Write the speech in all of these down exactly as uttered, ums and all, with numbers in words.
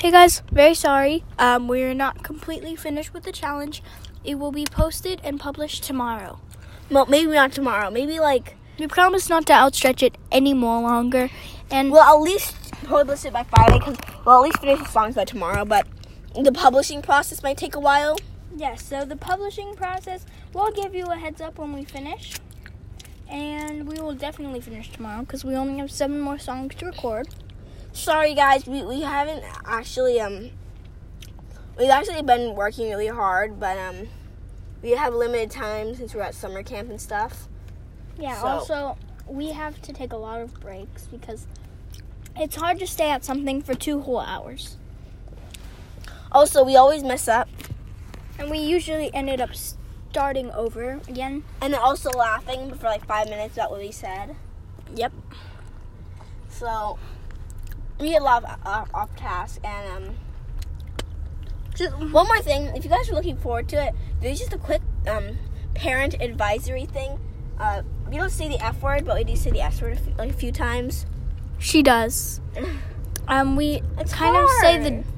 Hey guys, very sorry. Um, we're not completely finished with the challenge. It will be posted and published tomorrow. Well, maybe not tomorrow. Maybe like We promise not to outstretch it any more longer. And we'll at least publish it by Friday because we'll at least finish the songs by tomorrow. But the publishing process might take a while. yes, so the publishing process, we'll give you a heads up when we finish. And we will definitely finish tomorrow because we only have seven more songs to record. Sorry guys, we, we haven't actually um we've actually been working really hard, but um we have limited time since we're at summer camp and stuff. Yeah, So- also, we have to take a lot of breaks because it's hard to stay at something for two whole hours. Also, we always mess up, And we usually ended up starting over again. and then also laughing for like five minutes about what we said. Yep. So we get a lot of off, off task, and um just one more thing, if you guys are looking forward to it, there's just a quick um parent advisory thing. Uh, we don't say the F word, but we do say the S word a few, like a few times. She does. Um, we It's kind of say the hard.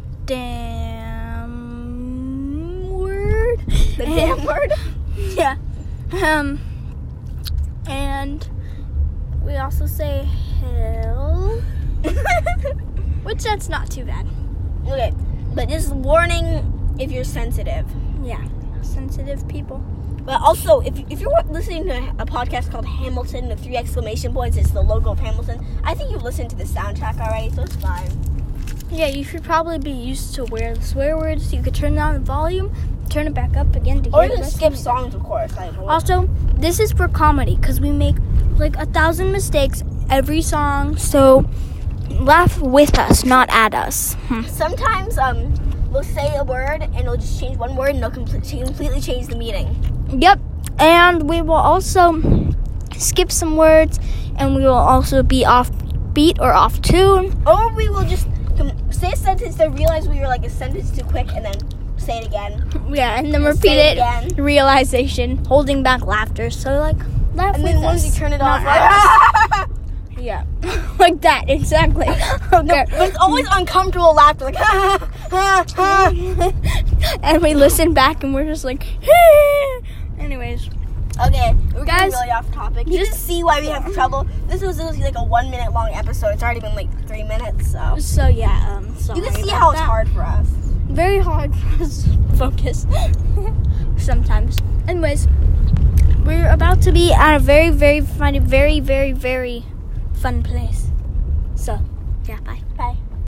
damn word. The damn word. Yeah. Um, and we also say hell, which that's not too bad. Okay, but just warning if you're sensitive. Yeah. Sensitive people. But also, if if you're listening to a podcast called Hamilton, the three exclamation points, it's the logo of Hamilton. I think you've listened to the soundtrack already, so it's fine. Yeah, you should probably be used to where the swear words. So you could turn down the volume, turn it back up again to Or hear you the can rest skip of it. songs, of course. I know. Also, this is for comedy because we make like a thousand mistakes every song. So laugh with us, not at us. Hmm. Sometimes um, we'll say a word and it'll just change one word and it'll completely completely change the meaning. Yep. And we will also skip some words, and we will also be off beat or off tune. Or we will just com- say a sentence, then realize we were like a sentence too quick, and then say it again. Yeah, and then Just repeat say it. it again. Realization, holding back laughter. So like laugh And with then once us. you turn it not off, at us. like, Yeah, like that exactly. Okay. but it's always uncomfortable laughter, like ha ha ha. And we listen back, and we're just like, anyways. Okay, we're Guys, getting really off topic. You just see why we have trouble. This was literally like a one minute long episode. It's already been like three minutes, so So yeah, um, sorry you can see about how it's that. hard for us. Very hard for us to focus sometimes. Anyways, we're about to be at a very, very funny, very, very, very fun place. So, yeah, bye.